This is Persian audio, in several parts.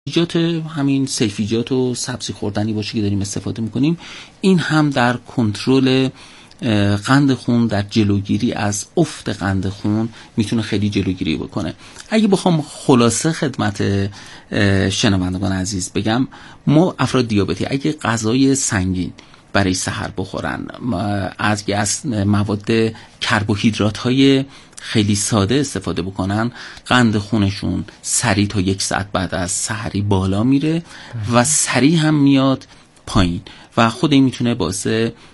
سبزیجات، همین سیفیجات و سبزی خوردنی باشه که داریم استفاده میکنیم، این هم در کنترل قند خون، در جلوگیری از افت قند خون میتونه خیلی جلوگیری بکنه. اگه بخوام خلاصه خدمت شنوندگان عزیز بگم، ما افراد دیابتی اگه غذای سنگین برای سحر بخورن، از مواد کربوهیدرات های خیلی ساده استفاده بکنن، قند خونشون سریع تا 1 ساعت بعد از سحری بالا میره و سریع هم میاد پایین و خود این میتونه باعث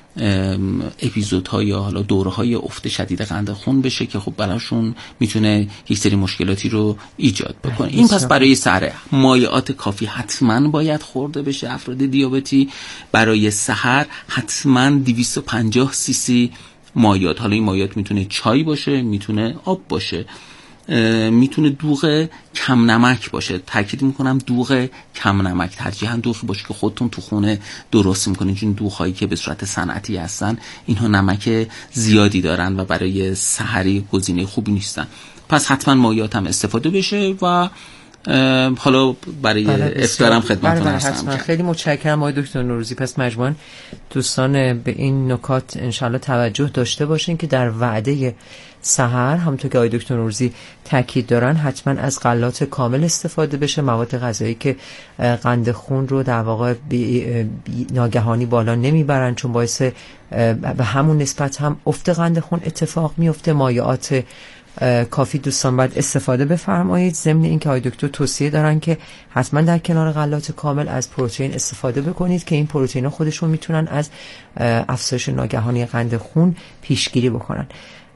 اپیزودها یا حالا دوره‌های افت شدید قند خون بشه که خب براشون میتونه یک سری مشکلاتی رو ایجاد بکنه. این پس برای سحر مایعات کافی حتما باید خورده بشه. افراد دیابتی برای سحر حتما 250 سی سی مایعات، حالا این مایعات میتونه چای باشه، میتونه آب باشه، میتونه دوغ کم نمک باشه. تاکید میکنم دوغ کم نمک، ترجیحاً دوغی باشه که خودتون تو خونه درست میکنین، چون دوغ‌هایی که به صورت صنعتی هستن اینها نمک زیادی دارن و برای سحری گزینه خوبی نیستن. پس حتما مایعات هم استفاده بشه و حالا برای افطارم خدمتتون هستم. خیلی متشکرم آقای دکتر نوروزی. پس مجموعاً دوستان به این نکات انشالله توجه داشته باشین که در وعده سحر همونطور که آقای دکتر نوروزی تاکید دارن حتما از غلات کامل استفاده بشه، مواد غذایی که قند خون رو در واقع ناگهانی بالا نمیبرن، چون باعث به همون نسبت هم افت قند خون اتفاق میفته. مایعات کافی دوستان باید استفاده بفرمایید. ضمن این که آقای دکتر توصیه دارن که حتما در کنار غلات کامل از پروتئین استفاده بکنید که این پروتئین ها خودشون میتونن از افزایش ناگهانی قند خون پیشگیری بکنن.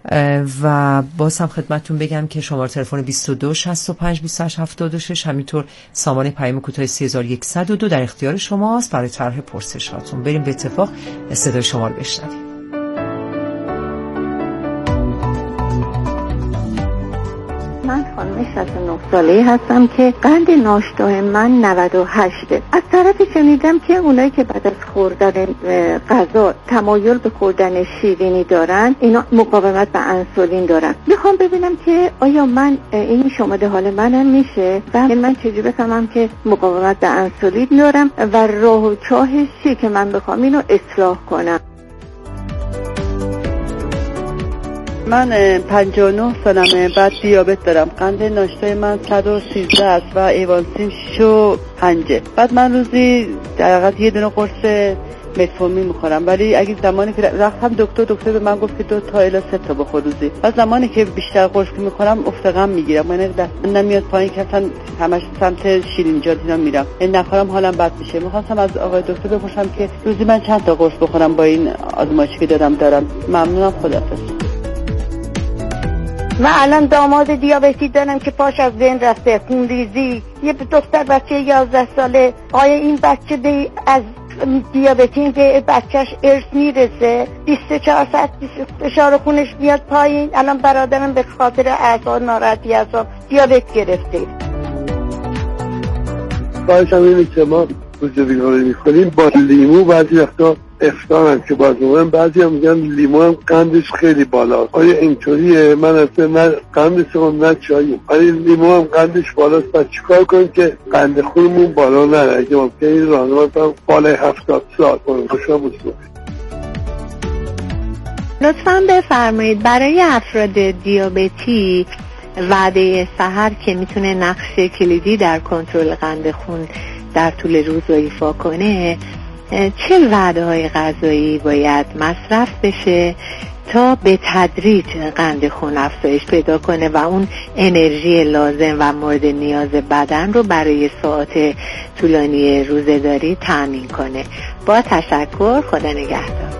و باز هم خدمتتون بگم که شماره تلفن 22 65 28 76 همینطور سامان پیام کوتاه 3102 در اختیار شماست برای طرح پرسشاتون. بریم به اتفاق صدای شما رو بشنویم. من خانم 69 ساله‌ای هستم که قند ناشتای من 98. از طرفی شنیدم که اونایی که بعد از خوردن غذا تمایل به خوردن شیرینی دارن، اینا مقاومت به انسولین دارن. میخوام ببینم که آیا من این شامل حال منم میشه و من چجوری بفهمم که مقاومت به انسولین دارم و راه و چاهش چیه که من بخوام اینو اصلاح کنم. من 59 سالمه، بعد دیابت دارم. قند ناشتای من 113 است و ایوانسین 5. بعد من روزی در حقیقت یه دونه قرص متفورمین میخورم، ولی اگه زمانی که رفتم دکتر به من گفت که 2 تا الی 3 تا بخور روزی. و زمانی که بیشتر قرص میخورم افت غم میگیرم، من دست نمیاد پایین که اصلا همش سمت شیرینیجات اینا میرم، این نخورم حالم بد میشه. میخواستم از آقای دکتر بپرسم که روزی من چند تا قرص بخورم با این آزمایشی که دارم. ممنونم، خداحافظ. من الان داماد دیابتی دارم که پاش از بین رفته، خونریزی، یه دختر بچه 11 ساله. آیا این بچه از دیابتی به بچهش ارث میرسه؟ 24 ساعت فشار خونش میاد پایین. الان برادرم به خاطر اعصاب ناراحتی اعصاب دیابت گرفته. باعث هم اینه که ما روزی رو میخوریم با لیمو، بعضی وقتا افطارم که باز موقعم بعضی هم میگن لیمو هم قندش خیلی بالاست. آیا اینطوریه؟ من اصلا نه قند سرم نه چایی، ولی لیمو هم قندش بالاست. پس چیکار کنیم که قند خونمون بالا نره؟ اگه ممکنه این راهنمایی کنم بالای 70 سال کنم. خوشحال باشید. لطفاً بفرمایید برای افراد دیابتی وعده سحر که میتونه نقش کلیدی در کنترل قند خون در طول روز رو ایفا کنه، چه وعده‌های غذایی باید مصرف بشه تا به تدریج قند خون افزایش پیدا کنه و اون انرژی لازم و مورد نیاز بدن رو برای ساعات طولانی روزه‌داری تامین کنه؟ با تشکر، خدا نگهدار.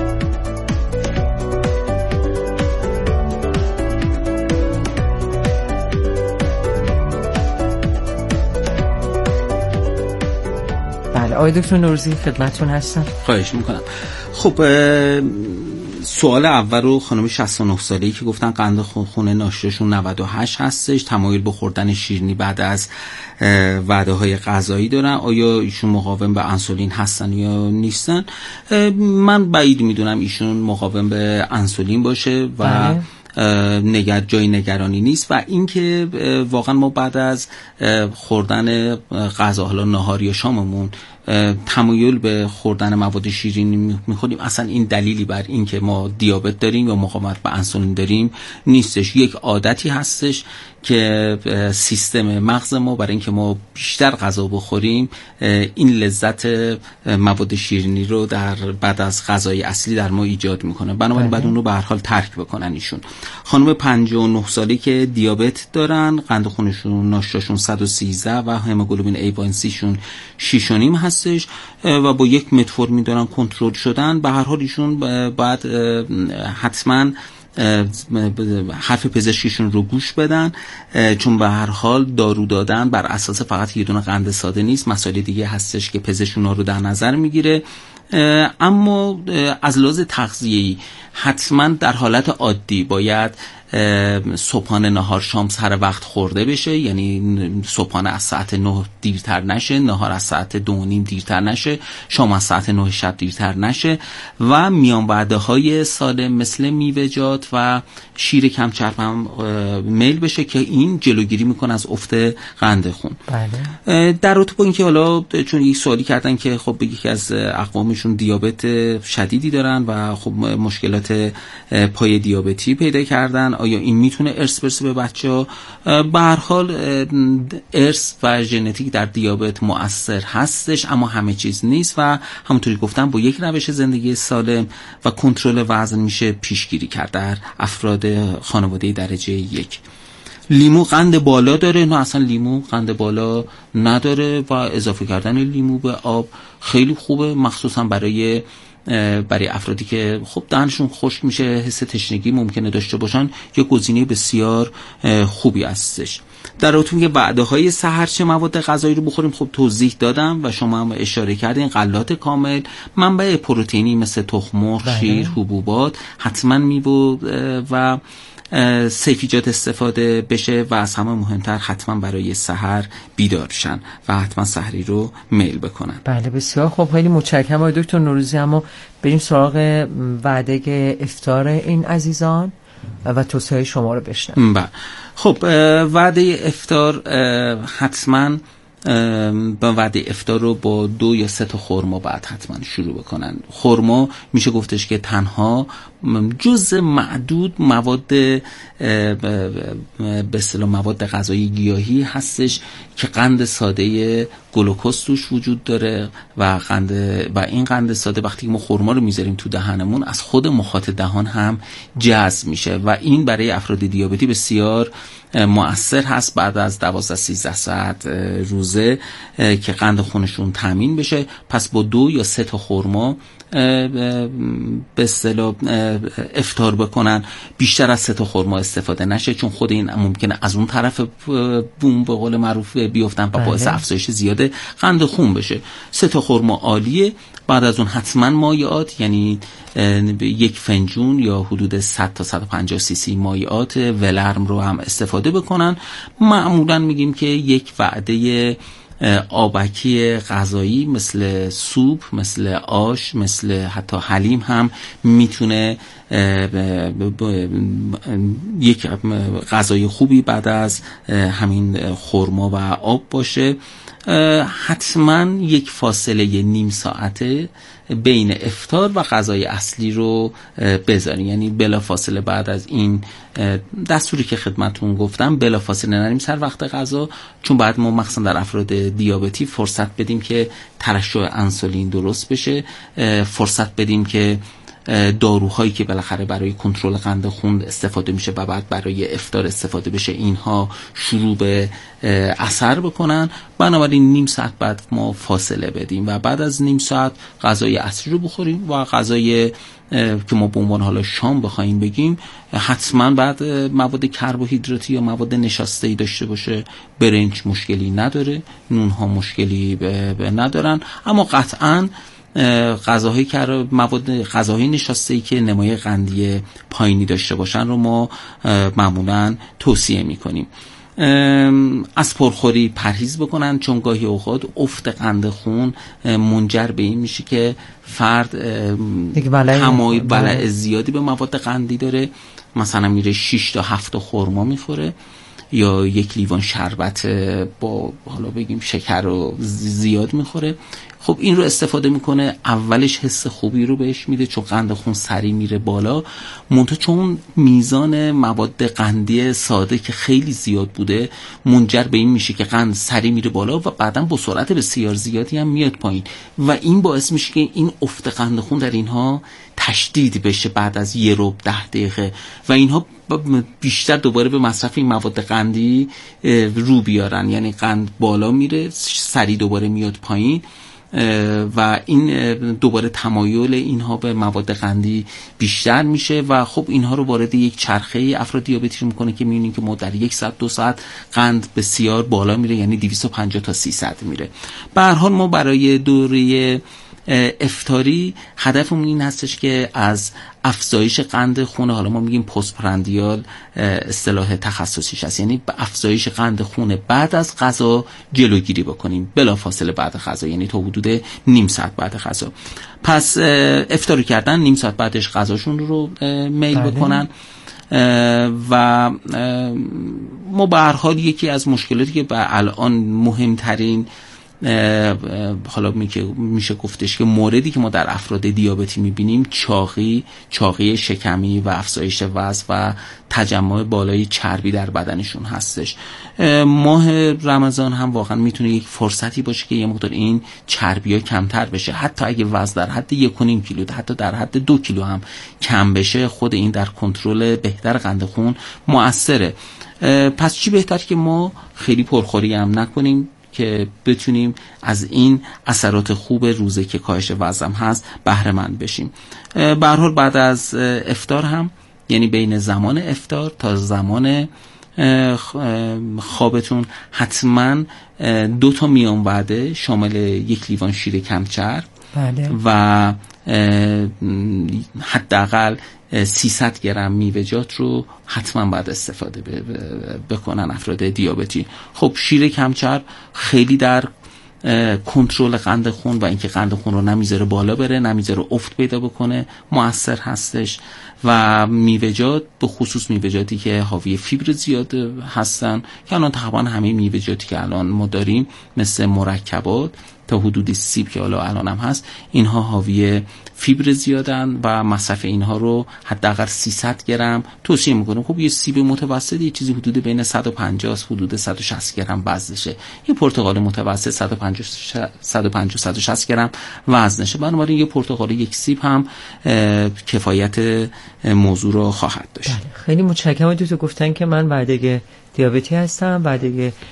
آقای دکتر نوروزی خدمتتون هستم. خواهش میکنم. خب سوال اول رو خانم 69 ساله‌ای که گفتن قند خون ناشتاشون 98 هستش، تمایل به خوردن شیرینی بعد از وعده‌های غذایی دارن. آیا ایشون مقاوم به انسولین هستن یا نیستن؟ من بعید میدونم ایشون مقاوم به انسولین باشه و جای نگرانی نیست. و اینکه واقعا ما بعد از خوردن غذا، حالا نهار یا شاممون، تمایل به خوردن مواد شیرین می‌خوریم، اصلا این دلیلی بر این که ما دیابت داریم یا مقاومت به انسولین داریم نیستش. یک عادتی هستش که سیستم مغز ما برای اینکه ما بیشتر غذا بخوریم این لذت مواد شیرینی رو بعد از غذای اصلی در ما ایجاد میکنه. بنابراین بعد اون رو به هر حال ترک بکنن. ایشون خانم 59 ساله که دیابت دارن، قند خونشون ناشتاشون 113 و هموگلوبین A1C شون 6.5 هستش و با یک متفورمین دارن کنترل شدن. به هر حال ایشون باید حتما حرف پزشکیشون رو گوش بدن، چون به هر حال دارو دادن بر اساس فقط یه دونه قند ساده نیست، مسائل دیگه هستش که پزشک اونها رو در نظر میگیره. اما از لحاظ تغذیه‌ای حتما در حالت عادی باید صبحانه، نهار، شام سر وقت خورده بشه، یعنی صبحانه از ساعت 9 دیرتر نشه، نهار از ساعت 2:30 دیرتر نشه، شام از ساعت 9 شب دیرتر نشه و میان وعده های سالم مثل میوه‌جات و شیر کم چرب هم میل بشه که این جلوگیری میکنه از افت قند خون. بله. در رابطه با اینکه حالا چون یک سوالی کردن که خب یکی از اقوامشون دیابت شدیدی دارن و خب مشکلات پای دیابتی پیدا کردن، آیا این میتونه ارث برسه به بچه‌ها؟ به هر حال ارث و ژنتیک در دیابت مؤثر هستش، اما همه چیز نیست و همونطوری گفتم با یک روش زندگی سالم و کنترل وزن میشه پیشگیری کرد در افراد خانواده درجه 1. لیمو قند بالا داره؟ نه، اصلا لیمو قند بالا نداره و اضافه کردن لیمو به آب خیلی خوبه، مخصوصا برای افرادی که خب دهنشون خشک میشه، حس تشنگی ممکنه داشته باشن، یه گزینه بسیار خوبی هستش. در رابطه که وعده‌های سحر چه مواد غذایی رو بخوریم، خب توضیح دادم و شما هم اشاره کردین. غلات کامل، منبع پروتئینی مثل تخم مرغ، شیر، حبوبات، حتما میوه و سبزیجات استفاده بشه و از همه مهمتر حتما برای سحر بیدار شن و حتما سحری رو میل بکنن. بله بسیار خب، خیلی متشکرم آقای دکتر نوروزی. اما بریم سراغ وعده افطار این عزیزان و توصیه شما رو بشنویم. بله خب، وعده افطار حتما با وعده افطار رو با 2 یا 3 تا خرما بعد حتما شروع بکنن. خرما میشه گفتش که تنها جزء معدود مواد به اصطلاح مواد غذایی گیاهی هستش که قند ساده گلوکوز توش وجود داره و این قند ساده وقتی ما خرما رو میذاریم تو دهنمون از خود مخاط دهان هم جذب میشه و این برای افراد دیابتی بسیار مؤثر هست بعد از 12-13 ساعت روزه که قند خونشون تامین بشه. پس با 2 یا 3 تا خرما به اصطلاح افطار بکنن، بیشتر از 3 تا خرما استفاده نشه، چون خود این ممکنه از اون طرف بوم به قول معروف بیفتن و باعث افزایش زیاد قند خون بشه. 3 تا خرما عالیه. بعد از اون حتما مایعات، یعنی 1 فنجون یا حدود 100 تا 150 سی سی مایعات ولرم رو هم استفاده بکنن. معمولا میگیم که یک وعده آبکی غذایی مثل سوپ، مثل آش، مثل حتی حلیم هم میتونه یک غذای خوبی بعد از همین خرما و آب باشه. حتما یک فاصله نیم ساعته بین افطار و غذای اصلی رو بذارین، یعنی بلا فاصله بعد از این دستوری که خدمتون گفتم بلا فاصله نریم سر وقت غذا، چون بعد ما مخصوصا در افراد دیابتی فرصت بدیم که ترشح انسولین درست بشه، فرصت بدیم که داروهایی که بالاخره برای کنترل قند خون استفاده میشه و بعد برای افطار استفاده بشه اینها شروع به اثر بکنن. بنابراین نیم ساعت بعد ما فاصله بدیم و بعد از نیم ساعت غذای اصلی رو بخوریم و غذای که ما به عنوان حالا شام بخوایم بگیم حتما بعد مواد کربوهیدراتی یا مواد نشاسته‌ای داشته باشه. برنج مشکلی نداره، نون ها مشکلی ندارن، اما قطعاً غذاهایی که مواد غذاهای نشاسته‌ای که نمای قندی پایینی داشته باشن رو ما معمولاً توصیه می‌کنیم. از پرخوری پرهیز بکنن، چون گاهی اوقات افت قند خون منجر به این میشه که فرد تمایل بلع زیادی به مواد قندی داره، مثلا میره 6 تا 7 خرما میخوره یا 1 لیوان شربت با حالا بگیم شکر رو زیاد میخوره. خب این رو استفاده میکنه، اولش حس خوبی رو بهش میده چون قند خون سریع میره بالا، منتها چون میزان مواد قندی ساده که خیلی زیاد بوده منجر به این میشه که قند سریع میره بالا و بعداً با سرعت بسیار زیادی هم میاد پایین و این باعث میشه که این افت قند خون در اینها تشدید بشه بعد از 10 دقیقه و اینها بیشتر دوباره به مصرف این مواد قندی رو بیارن، یعنی قند بالا میره سریع دوباره میاد پایین و این دوباره تمایل اینها به مواد قندی بیشتر میشه و خب اینها رو وارد یک چرخه افراد دیابتی میکنه که میبینیم که ما در 1 ساعت 2 ساعت قند بسیار بالا میره، یعنی 250 تا 300 میره. به هر حال ما برای دوره افطاری هدفمون این هستش که از افزایش قند خون، حالا ما میگیم پست پرندیال اصطلاح تخصصیش هست، یعنی به افزایش قند خون بعد از غذا جلوگیری بکنیم بلافاصله بعد از غذا، یعنی تا حدود نیم ساعت بعد از غذا. پس افطاری کردن، نیم ساعت بعدش غذاشون رو میل بکنن و ما به هر حال یکی از مشکلاتی که به الان مهمترین حالا میشه گفتش که موردی که ما در افراد دیابتی میبینیم چاقی شکمی و افزایش وزن و تجمع بالای چربی در بدنشون هستش. ماه رمضان هم واقعا میتونه یک فرصتی باشه که یه مقدار این چربی ها کمتر بشه، حتی اگه وزن در حد 1.5 کیلو حتی در حد 2 کیلو هم کم بشه، خود این در کنترل بهتر قند خون مؤثره. پس چی بهتر که ما خیلی پرخوری هم نکنیم که بتونیم از این اثرات خوب روزه که کاهش وزن هست بهره مند بشیم. به هر حال بعد از افطار هم، یعنی بین زمان افطار تا زمان خوابتون، حتما 2 تا میان وعده شامل 1 لیوان شیر کمچرب و حداقل 300 گرم میوه‌جات رو حتما باید استفاده بکنن افراد دیابتی. خب شیر کمچرب خیلی در کنترل قند خون و اینکه قند خون رو نمیذاره بالا بره، نمیذاره افت پیدا بکنه مؤثر هستش و میوه‌جات، به خصوص میوه‌جاتی که حاوی فیبر زیاد هستن که الان تقریبا همه میوه‌جاتی که الان ما داریم مثل مرکبات تا حدود سیب که الان هم هست، اینها حاوی فیبر زیادن و مصرف اینها رو حداقل 300 گرم توصیه میکنم. خب یه سیب متوسط یه چیزی حدود بین 150 تا حدود 160 گرم وزنشه، یه پرتقال متوسط 150 160 گرم وزنشه، بنابراین یه پرتقال یک سیب هم کفایت موضوع رو خواهد داشت. خیلی متشکرم. تو گفتن که من بعد دیابتی هستم، بعد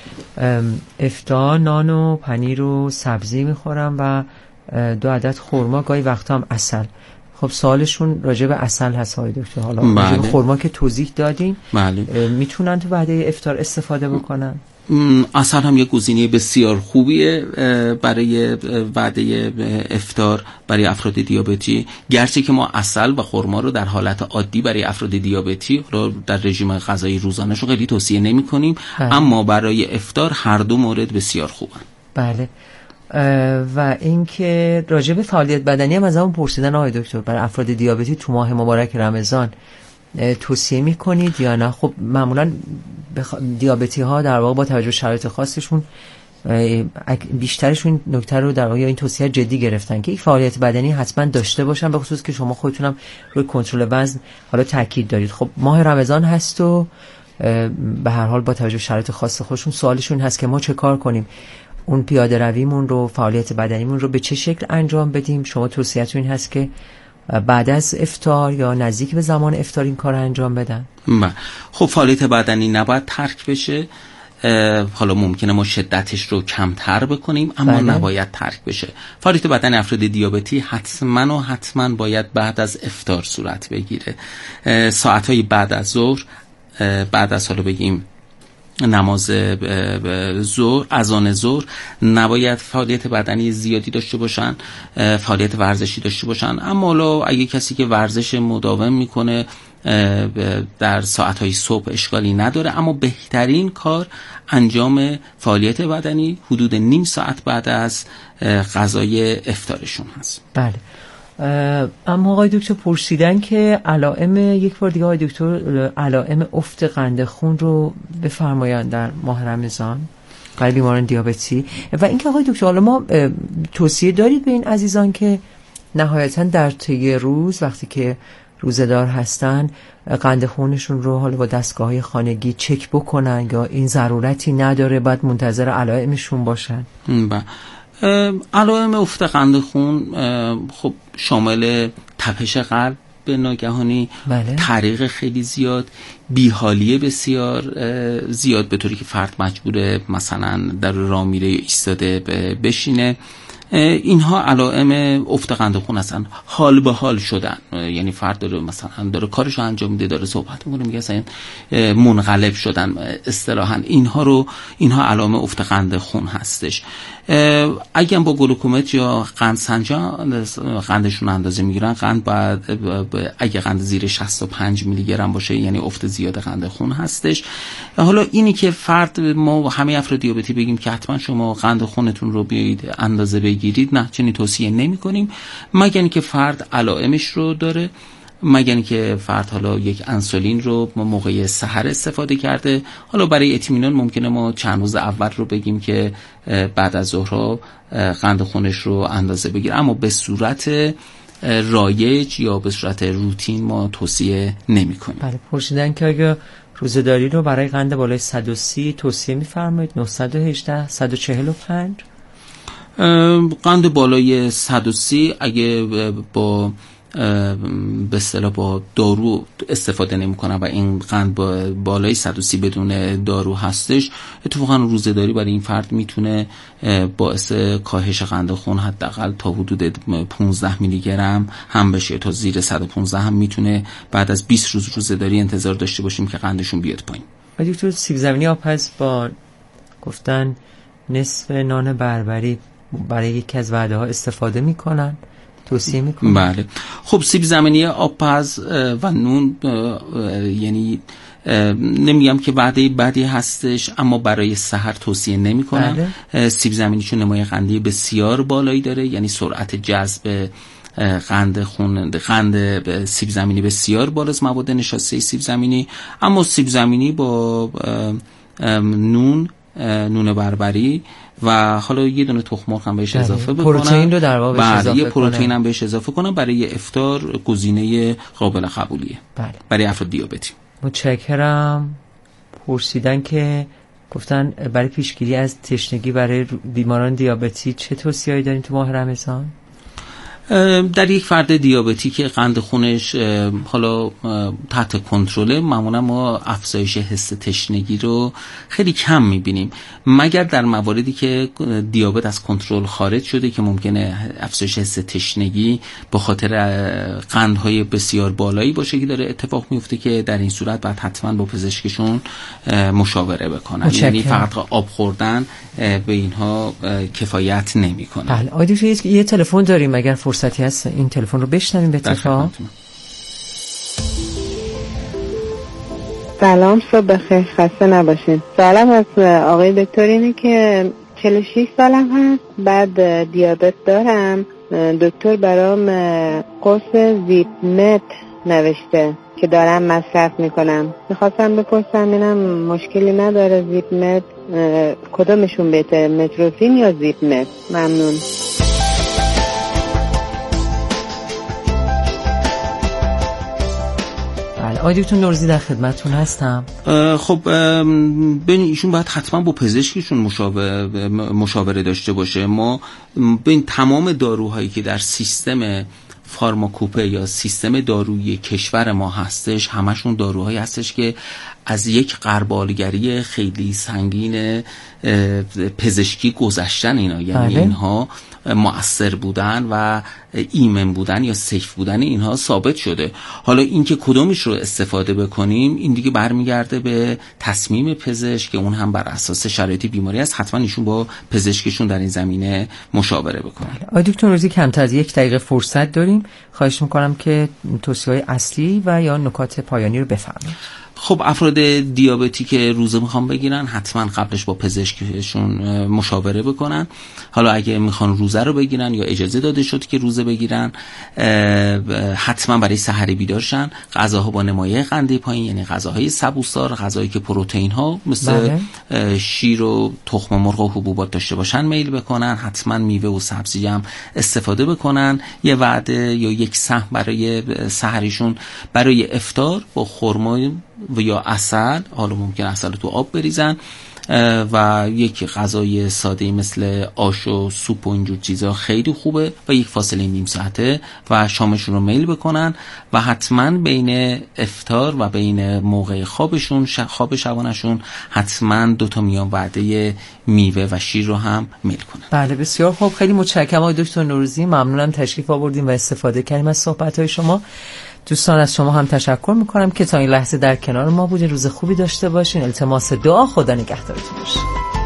افطار نان و پنیر و سبزی میخورم و 2 عدد خرما، گاهی وقتا هم عسل. خب سوالشون راجع به عسل هست های دکتر، حالا راجع به خرما که توضیح دادین، میتونن تو بعد افطار استفاده بکنن؟ عسل هم یک گزینه بسیار خوبیه برای وعده افطار برای افراد دیابتی، گرچه که ما عسل و خرما رو در حالت عادی برای افراد دیابتی رو در رژیم غذایی روزانه‌شون خیلی توصیه نمی‌کنیم، اما برای افطار هر دو مورد بسیار خوبن. بله. و اینکه راجع به فعالیت بدنی هم از همون پرسیدن آقای دکتر، برای افراد دیابتی تو ماه مبارک رمضان توصیه میکنید یا نه؟ خب معمولا دیابتی ها در واقع با توجه به شرایط خاصشون بیشترشون نکته رو در واقع این توصیه جدی گرفتن که یک فعالیت بدنی حتما داشته باشن، به خصوص که شما خودتونم روی کنترل وزن حالا تاکید دارید. خب ماه رمضان هست و به هر حال با توجه به شرایط خاص خودشون سوالشون هست که ما چه کار کنیم، اون پیاده رویمون رو، فعالیت بدنیمون رو به چه شکل انجام بدیم؟ شما توصیه‌تون این هست که بعد از افطار یا نزدیک به زمان افطار این کار رو انجام بدن؟ خب فعالیت بدنی نباید ترک بشه، حالا ممکنه ما شدتش رو کمتر بکنیم اما نباید ترک بشه. فعالیت بدنی افراد دیابتی حتما باید بعد از افطار صورت بگیره. ساعتهای بعد از ظهر، بعد از حالا بگیم نماز ظهر، اذان ظهر، نباید فعالیت بدنی زیادی داشته باشن، فعالیت ورزشی داشته باشن. اما حالا اگه کسی که ورزش مداوم میکنه در ساعتهای صبح اشکالی نداره، اما بهترین کار انجام فعالیت بدنی حدود نیم ساعت بعد از غذای افطارشون هست. بله. اما آقای دکتر پرسیدن که علائم، یک بار دیگه آقای دکتر علائم افت قند خون رو بفرمایند در ماه رمضان برای بیماران دیابتی. و اینکه آقای دکتر حالا ما توصیه دارید به این عزیزان که نهایتا در طی روز وقتی که روزه‌دار هستن قند خونشون رو حالا با دستگاه‌های خانگی چک بکنن یا این ضرورتی نداره بعد منتظر علائمشون باشن؟ علائم افت قند خون خب شامل تپش قلب به ناگهانی، بله. تحریق خیلی زیاد، بیحالی بسیار زیاد به طوری که فرد مجبوره مثلا در راه میره یا ایستاده بشینه. اینها علائم افت قند خون هستن. حال به حال شدن، یعنی فرد داره مثلا داره کارشو انجام میده، داره صحبت میکنه، میگه مثلا منقلب شدن اصطلاحاً. اینها علائم افت قند خون هستش. اگه با گلوکومتر یا قند سنجان قندشون اندازه میگیرن، قند بعد اگه قند زیر 65 میلی گرم باشه یعنی افت زیاد قند خون هستش. حالا اینی که فرد ما همه افراد دیابتی بگیم که حتما شما قند خونتون رو بیایید اندازه بگیرید، نه، چنین توصیه نمی کنیم مگر اینکه فرد علائمش رو داره، مگر اینکه فرد حالا یک انسولین رو موقع سحر استفاده کرده. حالا برای اطمینان ممکنه ما چند روز اول رو بگیم که بعد از ظهر قند خونش رو اندازه بگیره، اما به صورت رایج یا به صورت روتین ما توصیه نمی کنیم. بله. پرسیدن که اگه روزه‌داری رو برای قند بالای 130 توصیه می‌فرمایید؟ 918 145 قند بالای 130 اگه با به اصطلاح با دارو استفاده نمی‌کنن و این قند بالای 130 بدون دارو هستش، اتفاقا روزه‌داری برای این فرد میتونه باعث کاهش قند خون حداقل تا حدود 15 میلی گرم هم بشه، تا زیر 115 هم میتونه. بعد از 20 روز روزه‌داری انتظار داشته باشیم که قندشون بیاد پایین. و دکتر سیب زمینی آبپز با گفتن نصف نان بربری برای یکی از وعده ها استفاده میکنن، توصیه میکنن؟ بله. خب سیب زمینی آبپز و نون یعنی نمیگم که وعده بدی هستش، اما برای سحر توصیه نمیکنم. بله. سیب زمینی چون نمای قندی بسیار بالایی داره، یعنی سرعت جذب قند سیب زمینی بسیار بالاست، مواد نشاسته سیب زمینی. اما سیب زمینی با نون بربری و حالا یه دونه تخم مرغ هم بهش اضافه بکنم، پروتئین رو در واقع بهش اضافه یه پروتئین هم بهش اضافه کنم، برای افطار گزینه قابل قبولیه. بله. برای افراد دیابتی. متشکرم. پرسیدن که گفتن برای پیشگیری از تشنگی برای بیماران دیابتی چه توصیه‌ای دارین تو ماه رمضان؟ در یک فرد دیابتی که قند خونش حالا تحت کنترله، معمولا ما افزایش حس تشنگی رو خیلی کم میبینیم، مگر در مواردی که دیابت از کنترل خارج شده که ممکنه افزایش حس تشنگی به خاطر قندهای بسیار بالایی باشه که داره اتفاق میفته، که در این صورت باید حتما با پزشکشون مشاوره بکنن. یعنی فقط آب خوردن به اینها کفایت نمیکنه. بله. آقای یه تلفن داریم، اگر فرصتی هست این تلفن رو بشنویم به اتفاق. سلام، صبح بخیر، خسته نباشین. سوالم از آقای دکتر اینه که 46 سالم هست، بعد دیابت دارم. دکتر برام قرص زیپمت نوشته که دارم مصرف میکنم. میخواستم بپرسم اینم مشکلی نداره زیپمت؟ کدومشون بهتره، متروفین یا زیپمت؟ ممنون. آقای دکتر نوروزی در خدمتتون هستم. خب ببین ایشون باید حتما با پزشکشون مشاوره داشته باشه. ما ببین تمام داروهایی که در سیستم فارماکوپه یا سیستم دارویی کشور ما هستش، همشون داروهایی هستش که از یک غربالگری خیلی سنگین پزشکی گذشتن اینا، یعنی اینها مؤثر بودن و ایمن بودن یا سیف بودن اینها ثابت شده. حالا اینکه کدومش رو استفاده بکنیم این دیگه برمیگرده به تصمیم پزشک که اون هم بر اساس شرایط بیماری است. حتما ایشون با پزشکشون در این زمینه مشاوره بکنن. آقای دکتر نوروزی کمتر از 1 دقیقه فرصت داریم، خواهش میکنم که توصیه‌های اصلی و یا نکات پایانی رو بفرمایید. خب افراد دیابتی که روزه میخوان بگیرن حتما قبلش با پزشکشون مشاوره بکنن. حالا اگه میخوان روزه رو بگیرن یا اجازه داده شد که روزه بگیرن، حتما برای سحری بیدار شن. غذاها با نمایه قنده پایین، یعنی غذاهای سبوسدار، غذایی که پروتئین ها مثل شیر و تخم مرغ و حبوبات داشته باشن میل بکنن. حتما میوه و سبزی هم استفاده بکنن. یه وعده یا یک سهم برای سحریشون برای افطار با خرما و یا عسل، حالا ممکن عسل تو آب بریزن، و یک غذای ساده مثل آش و سوپ و اینجور چیزا خیلی خوبه و یک فاصله نیم ساعته و شامشون رو میل بکنن و حتما بین افطار و بین موقع خوابشون خواب شبانشون حتما 2 میان وعده میوه و شیر رو هم میل کنن. بله بسیار خوب، خیلی متشکرم آقای دکتر نوروزی، ممنونم تشریف آوردیم و استفاده کردیم از صحبت‌های شما. دوستان از شما هم تشکر میکنم که تا این لحظه در کنار ما بودین. روز خوبی داشته باشین. التماس دعا. خدا نگهدارتون باشه.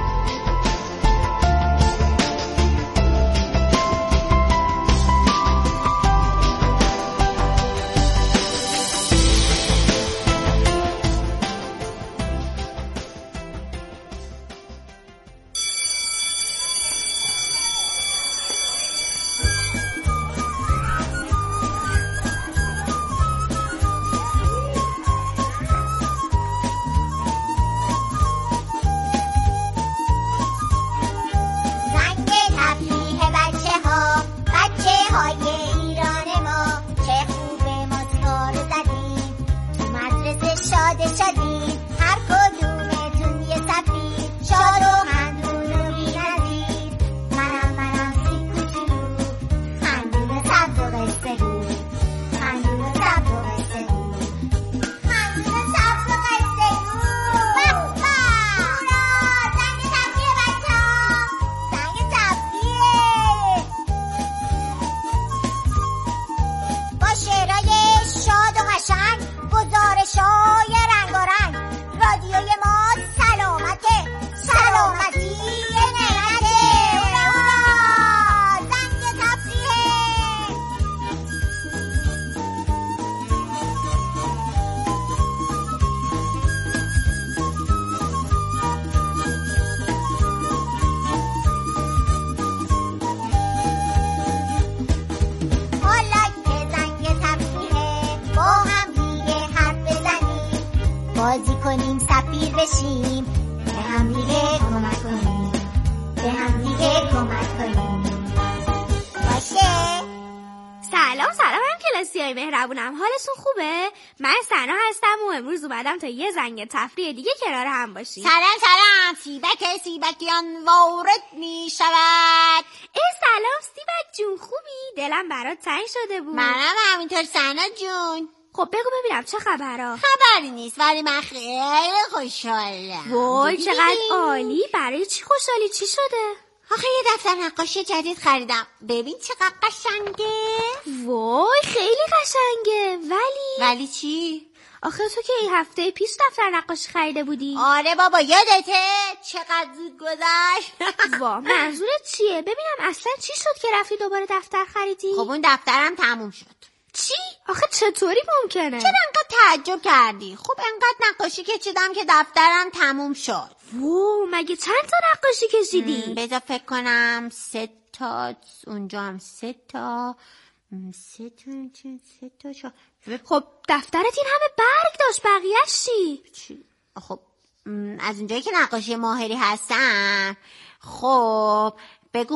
بازی کنیم سفیر بشیم، به هم دیگه کمک کنیم، به هم دیگه کمک کنیم. باشه. سلام هم کلاسیای مهربونم، حالتون خوبه؟ من سنا هستم و امروز اومدم تا یه زنگ تفریح دیگه کنار هم باشیم. سلام سیبکیان وارد می شود. سلام سیبک جون، خوبی؟ دلم برات تنگ شده بود. منم همینطور سنا جون. خب بگو ببینم چه خبرها؟ خبری نیست ولی من خیلی خوشحالم. وای چقدر عالی. برای چی خوشحالی؟ چی شده؟ آخه یه دفتر نقاشی جدید خریدم، ببین چقدر قشنگه. وای خیلی قشنگه. ولی چی؟ آخه تو که این هفته پیش دفتر نقاشی خریده بودی. آره بابا یادته چقدر زود گذشت. وا منظورت چیه؟ ببینم اصلا چی شد که رفتی دوباره دفتر خریدی؟ خب اون دفترم تموم شد. چی؟ آخه چطوری ممکنه؟ چرا انقدر تعجب کردی؟ خب انقدر نقاشی کشیدم که دفترم تموم شد. وو مگه چند تا نقاشی کشیدی؟ بذار فکر کنم 3 تا، اونجا هم 3 تا، 3 تا شد. خب دفترت این همه برگ داشت، بقیه‌اش چی؟ خب از اونجایی که نقاشی ماهری هستم. خب بگو.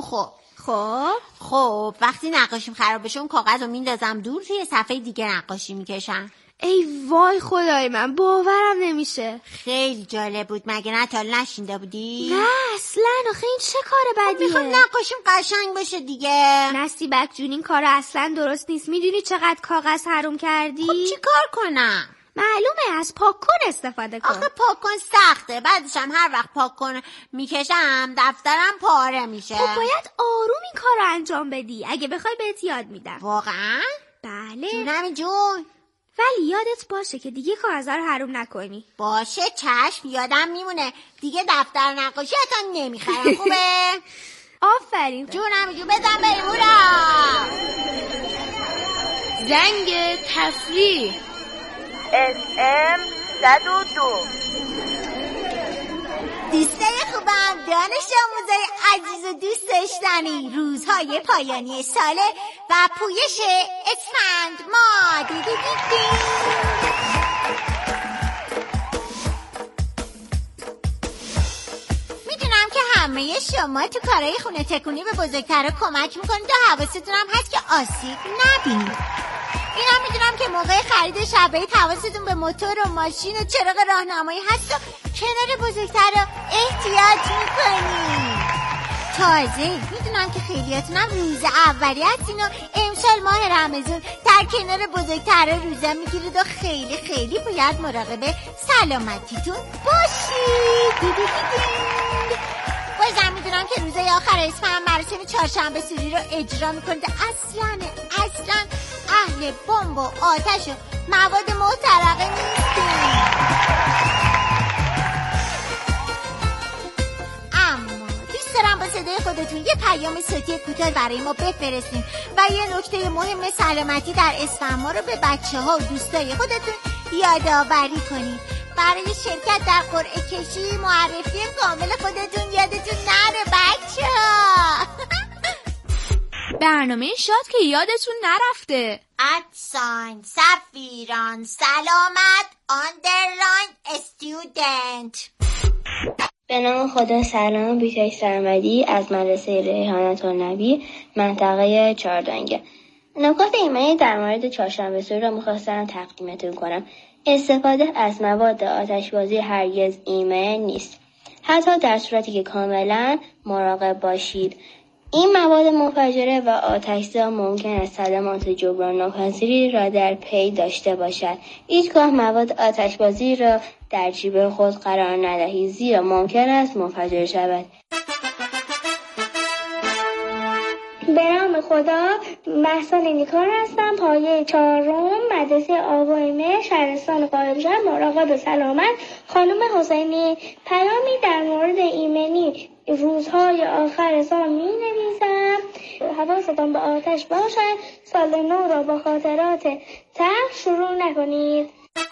خب وقتی نقاشیم خراب بشه اون کاغذ رو میندازم دور، توی صفحه دیگه نقاشی میکشم. ای وای خدای من باورم نمیشه. خیلی جالب بود. مگه نه تا نشینده بودی؟ نه اصلا. آخه این چه کار بدیه؟ میخوام نقاشیم قشنگ باشه دیگه. نستی بک جون این کار اصلا درست نیست. میدونی چقدر کاغذ حروم کردی؟ خب چی کار کنم؟ معلومه، از پاک کن استفاده کن. آخه پاک کن سخته، بعدش هم هر وقت پاک کن میکشم دفترم پاره میشه. خب باید آروم این کار رو انجام بدی. اگه بخوای بهت یاد میدم. واقعا؟ بله جونم جون. ولی یادت باشه که دیگه کاغذها رو حروم نکنی. باشه چشم، یادم میمونه. دیگه دفتر نقاشی اصلا نمیخرم. خوبه؟ آفرین جونم جون. بزن بریم هورا. زنگ تفریح SM 102. دوستای خوبم، دانش آموزای عزیز و دوست داشتنی، روزهای پایانی ساله و پویش اسفند ما میدونم که همه شما تو کارهای خونه تکونی به بزرگترها کمک میکنید و حواستون هم هست که آسیب نبینید. اینا میدونم که موقع خرید شبیه حواستون به موتور و ماشین و چراغ راهنمایی هست و کنار بزرگترها احتیاط میکنید. تازه میدونم که خیلیاتونم روز اولی هستین و امسال ماه رمضان در کنار بزرگترها روزه میگیرید و خیلی خیلی باید مراقب سلامتیتون باشید. بازم میدونم که روزای آخر اسفند مراسم چهارشنبه سوری رو اجرا میکنید. اصلا اهل بمب و آتش و مواد محترقه نیستیم. اما دوست دارم با صدای خودتون یه پیام صوتی کوتاه برای ما بفرستین و یه نکته مهم سلامتی در اسفند ما رو به بچه‌ها و دوستای خودتون یادآوری کنید. برای شرکت در قرعه کشی معرفی کامل خودتون یادتون نره بچه‌ها. برنامه شاد که یادتون نرفته. ادساین سفیران سلامت _استودنت. به نام خدا. سلام، بیتای سرمدی از مدرسه ریحانت النبی منطقه چهاردنگه. نکات ایمنی در مورد چهارشنبه سوری را می‌خواستم تقدیمتون کنم. استفاده از مواد آتشبازی هرگز ایمن نیست، حتی در صورتی که کاملا مراقب باشید. این مواد منفجره و آتش‌زا ممکن است صدمات جبران ناپذیری را در پی داشته باشد. هیچگاه مواد آتشبازی را در جیب خود قرار ندهید، زیرا ممکن است منفجر شود. به نام خدا. مهسا نیکار هستم، پایه 4 مدرسه آقای مهر شهرستان قائمجان مراقب سلامت خانم حسینی. پیامی در مورد ایمنی روزهای آخر سال می نویسم. حواستان به آتش باشد. سال نو را با خاطرات تلخ شروع نکنید.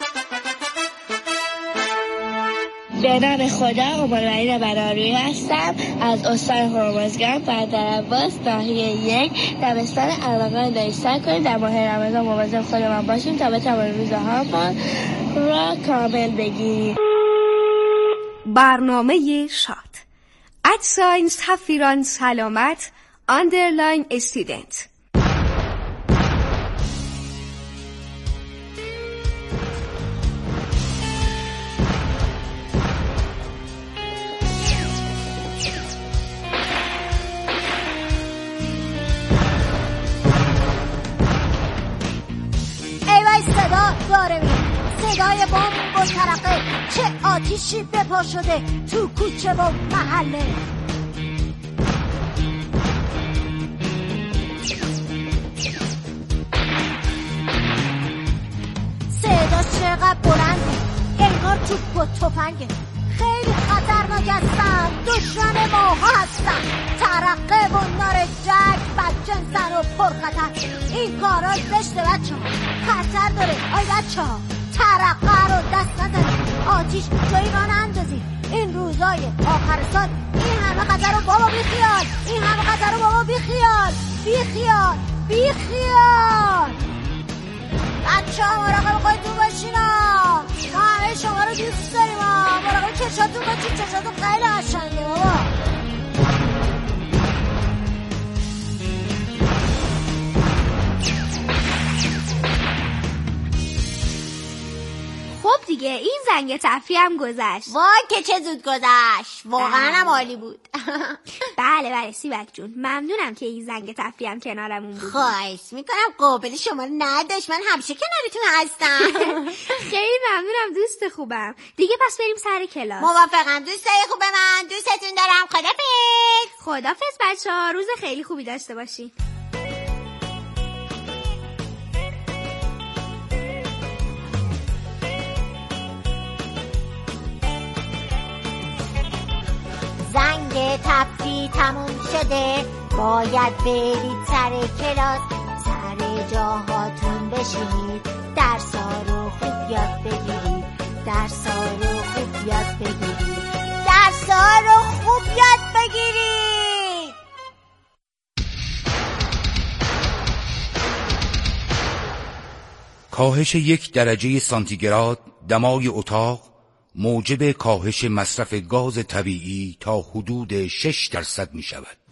به نام خدا. قمرالعین براری هستم از استان هرمزگان بندر عباس ناحیه 1 دبستان علاقه داشتن کنید. در ماه رمضان مواظب خودمان باشیم تا بتوانیم روزهامان را کامل بگیریم. برنامه شاد. ادساین سفیران سلامت _استودنت. صدای بمب و ترقه، چه آتیشی بپا شده تو کوچه و محله. صدا چقدر بلنده، انگار توپ و تفنگه. خیلی خطرناک هستن، دشمن ما هستن. ترقه و نار جنگ بدجنسن و پرخطر. این کارا زشته بچه ها، خطر داره. آی بچه ها ترقه رو دست نزنید، آتیش جایی را نندازید. این روزای آخر سال این همه خطر رو بابا بیخیال، این همه خطر رو بابا بیخیال. بچه ها مراقب خودتون باشین ها. ما همه شما رو دوست داریم ها. مراقب چشاتون باشین، چشاتون خیلی قشنگه بابا. خب دیگه دیگه این زنگ تفریح هم گذشت. وای که چه زود گذشت، واقعا هم عالی بود. بله سیبک جون، ممنونم که این زنگ تفریح هم کنارمون بود. خواهش میکنم، قابل شما رو نداشت، من همیشه کنارتون هستم. خیلی ممنونم دوست خوبم. دیگه پس بریم سر کلاس. موافقم دوستای خوب من، دوستتون دارم. خدافظ بچه‌ها، روز خیلی خوبی داشته باشین. زنگ تفریح تموم شده، باید برید سر کلاس. سر جاهاتون بشینید، درس‌ها رو خوب یاد بگیرید. درس‌ها رو خوب یاد بگیرید. درس‌ها رو خوب یاد بگیرید. کاهش 1 درجه سانتیگراد دمای اتاق موجب کاهش مصرف گاز طبیعی تا حدود 6% می شود.